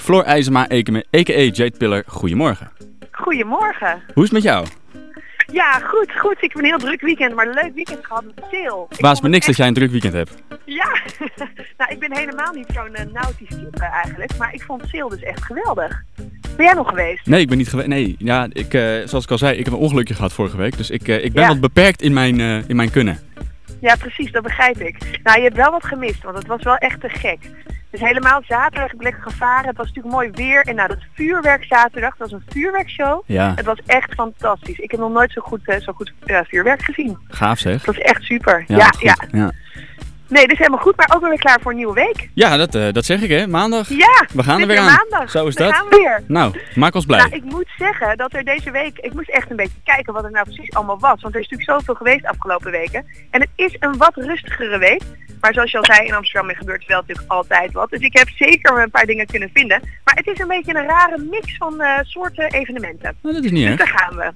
Floor IJzema, a.k.a. Jade Pillar, goedemorgen. Goedemorgen. Hoe is het met jou? Ja, goed. Ik heb een heel druk weekend, maar een leuk weekend gehad met sale. Baas me niks dat jij een druk weekend hebt. Ja, nou ik ben helemaal niet zo'n nautisch type eigenlijk, maar ik vond sale dus echt geweldig. Ben jij nog geweest? Nee, ik ben niet geweest. Nee, ja, zoals ik al zei, ik heb een ongelukje gehad vorige week, dus ik ben wat beperkt in mijn kunnen. Ja, precies, dat begrijp ik. Nou, je hebt wel wat gemist, want het was wel echt te gek. Dus helemaal zaterdag heb ik lekker gevaren. Het was natuurlijk mooi weer. En nou, dat vuurwerk zaterdag, dat was een vuurwerkshow. Ja. Het was echt fantastisch. Ik heb nog nooit zo goed vuurwerk gezien. Gaaf zeg. Het was echt super. Ja. Nee, dus helemaal goed, maar ook weer klaar voor een nieuwe week. Ja, dat zeg ik hè. Maandag. Ja, we gaan er weer aan. Maandag. Zo is we dat. Gaan we weer. Nou, maak ons blij. Nou, ik moet zeggen dat er deze week, ik moest echt een beetje kijken wat er nou precies allemaal was. Want er is natuurlijk zoveel geweest de afgelopen weken. En het is een wat rustigere week. Maar zoals je al zei, in Amsterdam gebeurt wel natuurlijk altijd wat. Dus ik heb zeker een paar dingen kunnen vinden. Maar het is een beetje een rare mix van soorten evenementen. Nou, dat is niet dus daar gaan we.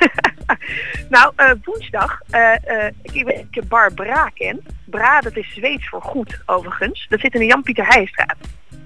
Nou, woensdag, ik weet dat je Bar Bra kent. Bra, dat is Zweeds voor goed, overigens. Dat zit in de Jan-Pieter Heijenstraat.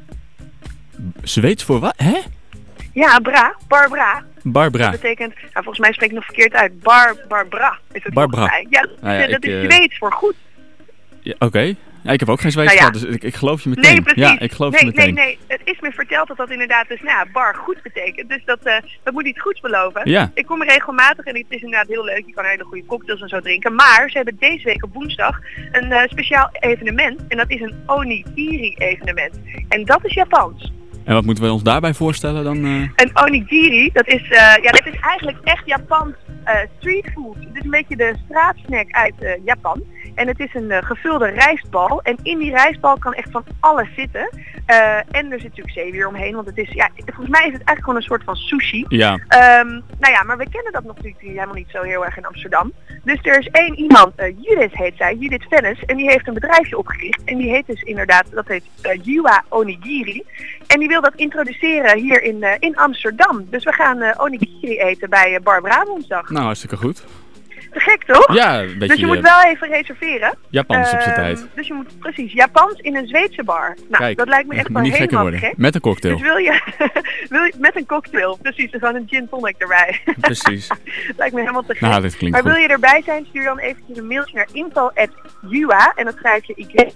Zweeds voor wat? Hè? Ja, Bar Bra. Barbara. Dat betekent, nou, volgens mij spreek ik nog verkeerd uit. Barbara is het Barbara. volgens mij. Ja, dat is Zweeds voor goed. Ja, Oké. Ja, ik heb ook geen Zweeds gehad, dus ik geloof je meteen. Nee, precies. Ja, ik geloof je meteen. Nee. Het is me verteld dat inderdaad dus, bar goed betekent. Dus dat moet iets goeds beloven. Ja. Ik kom er regelmatig en het is inderdaad heel leuk. Je kan hele goede cocktails en zo drinken. Maar ze hebben deze week op woensdag een speciaal evenement. En dat is een onigiri evenement. En dat is Japans. En wat moeten we ons daarbij voorstellen dan? Een onigiri, dat is eigenlijk echt Japans streetfood. Het is een beetje de straatsnack uit Japan. En het is een gevulde rijstbal. En in die rijstbal kan echt van alles zitten. En er zit natuurlijk zeewier omheen. Want het is, volgens mij is het eigenlijk gewoon een soort van sushi. Ja. Maar we kennen dat nog natuurlijk helemaal niet zo heel erg in Amsterdam. Dus er is één iemand, Judith heet zij, Judith Vennis. En die heeft een bedrijfje opgericht. En die heet dus inderdaad, dat heet Yua Onigiri. En die wil dat introduceren hier in Amsterdam. Dus we gaan onigiri eten bij Barbara woensdag. Nou, hartstikke goed. Te gek toch? Ja, een beetje. Dus je moet wel even reserveren. Japans op zijn tijd. Dus je moet precies Japans in een Zweedse bar. Nou, Kijk, dat lijkt me echt wel niet gekker helemaal worden. gek. Met een cocktail. Dus wil je met een cocktail, precies, gewoon een gin tonic erbij. Precies. Lijkt me helemaal te gek. Nou, dit klinkt maar goed. wil je erbij zijn, stuur dan eventjes een mailtje naar info@yua en dan schrijf je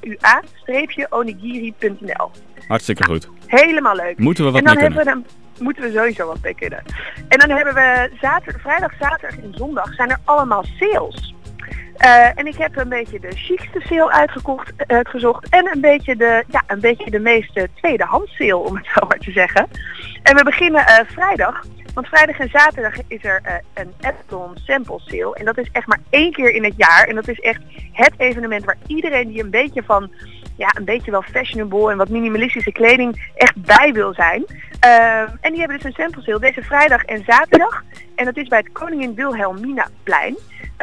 YUA-onigiri.nl. Hartstikke goed. Helemaal leuk. Moeten we wat en dan mee kunnen? hebben we moeten we sowieso wat mee kunnen. En dan hebben we vrijdag, zaterdag en zondag zijn er allemaal sales. En ik heb een beetje de chicste sale uitgezocht en een beetje de meeste tweedehands sale, om het zo maar te zeggen. En we beginnen vrijdag, want vrijdag en zaterdag is er een Epsilon Sample Sale. En dat is echt maar 1 keer in het jaar. En dat is echt het evenement waar iedereen die een beetje wel fashionable en wat minimalistische kleding echt bij wil zijn. En die hebben dus een sample sale deze vrijdag en zaterdag. En dat is bij het Koningin Wilhelminaplein.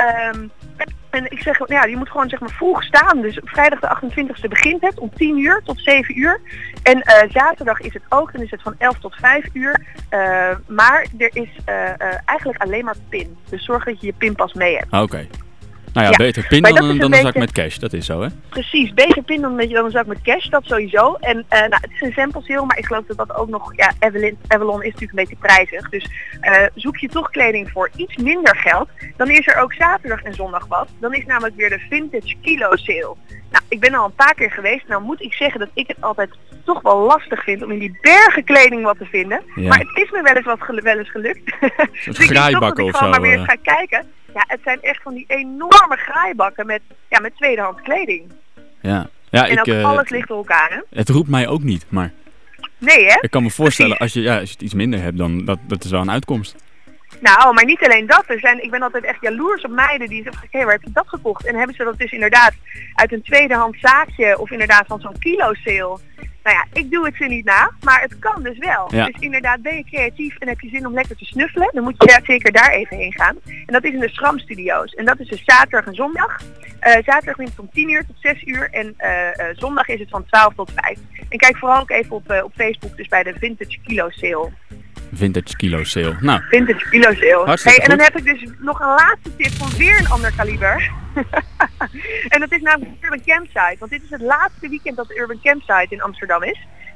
En ik zeg, je moet gewoon zeg maar vroeg staan. Dus vrijdag de 28e begint het om 10 uur tot 7 uur. En zaterdag is het ook, dan is het van 11 tot 5 uur. Maar er is eigenlijk alleen maar pin. Dus zorg dat je je pinpas mee hebt. Oké. Nou ja, beter pin dan een zak met cash. Dat is zo, hè? Precies, beter pin dan een zak met cash, dat sowieso. En het is een sample sale, maar ik geloof dat ook nog... Ja, Avalon is natuurlijk een beetje prijzig. Dus zoek je toch kleding voor iets minder geld. Dan is er ook zaterdag en zondag wat. Dan is namelijk weer de Vintage Kilo Sale. Nou, ik ben al een paar keer geweest. Nou moet ik zeggen dat ik het altijd toch wel lastig vind om in die bergen kleding wat te vinden. Ja. Maar het is me wel eens gelukt. Dus ik denk toch dat ik gewoon maar weer eens ga kijken. Ja, het zijn echt van die enorme graaibakken met tweedehands kleding. Ja. En ook alles ligt door elkaar, hè? Het roept mij ook niet, maar... Nee, hè? Ik kan me voorstellen, als je het iets minder hebt, dan dat is wel een uitkomst. Nou, maar niet alleen dat. Ik ben altijd echt jaloers op meiden die zeggen, waar heb je dat gekocht? En hebben ze dat dus inderdaad uit een tweedehands zaakje of inderdaad van zo'n kilo sale. Nou ja, ik doe het ze niet na, maar het kan dus wel. Ja. Dus inderdaad, ben je creatief en heb je zin om lekker te snuffelen, dan moet je zeker daar even heen gaan. En dat is in de Schram Studio's. En dat is dus zaterdag en zondag. Zaterdag begint het om 10 uur tot 6 uur en zondag is het van 12 tot 5. En kijk vooral ook even op Facebook, dus bij de Vintage Kilo Sale. Vintage Kilo Sale. Nou. Vintage Kilo Sale. Hartstikke en dan heb ik dus nog een laatste tip van weer een ander kaliber. En dat is namelijk de Urban Campsite. Want dit is het laatste weekend dat de Urban Campsite in Amsterdam is.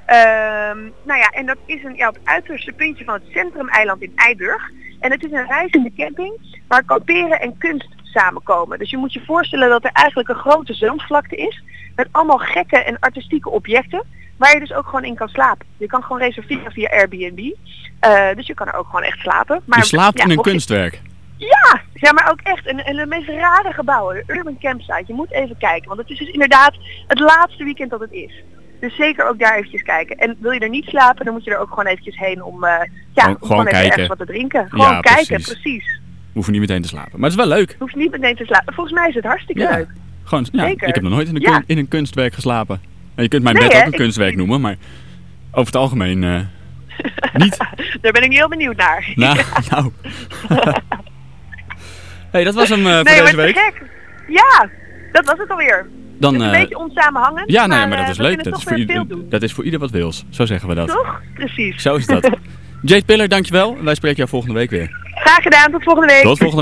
Nou ja, en dat is op het uiterste puntje van het centrumeiland in Eiburg. En het is een reizende camping waar kamperen en kunst samenkomen. Dus je moet je voorstellen dat er eigenlijk een grote zandvlakte is met allemaal gekke en artistieke objecten waar je dus ook gewoon in kan slapen. Je kan gewoon reserveren via Airbnb. Dus je kan er ook gewoon echt slapen. Maar, je slaapt in een kunstwerk. Ja, maar ook echt. En de meest rare gebouwen, de Urban Campsite. Je moet even kijken, want het is dus inderdaad het laatste weekend dat het is. Dus zeker ook daar eventjes kijken. En wil je er niet slapen, dan moet je er ook gewoon eventjes heen om, gewoon even ergens wat te drinken. Gewoon kijken, precies. Hoef je niet meteen te slapen. Maar het is wel leuk. Hoef niet meteen te slapen. Volgens mij is het hartstikke leuk. Gewoon, ik heb nog nooit in een kunstwerk geslapen. En je kunt mijn bed ook een kunstwerk noemen, maar over het algemeen niet. Daar ben ik heel benieuwd naar. Nou. Hey, dat was hem voor deze week. Gek. Ja, dat was het alweer. Dan, een beetje onsamenhangend. Ja, maar dat is leuk. Dat is voor ieder wat wils. Zo zeggen we dat. Toch? Precies. Zo is dat. Jade Piller, dankjewel. Wij spreken jou volgende week weer. Graag gedaan. Tot volgende week. Tot volgende week.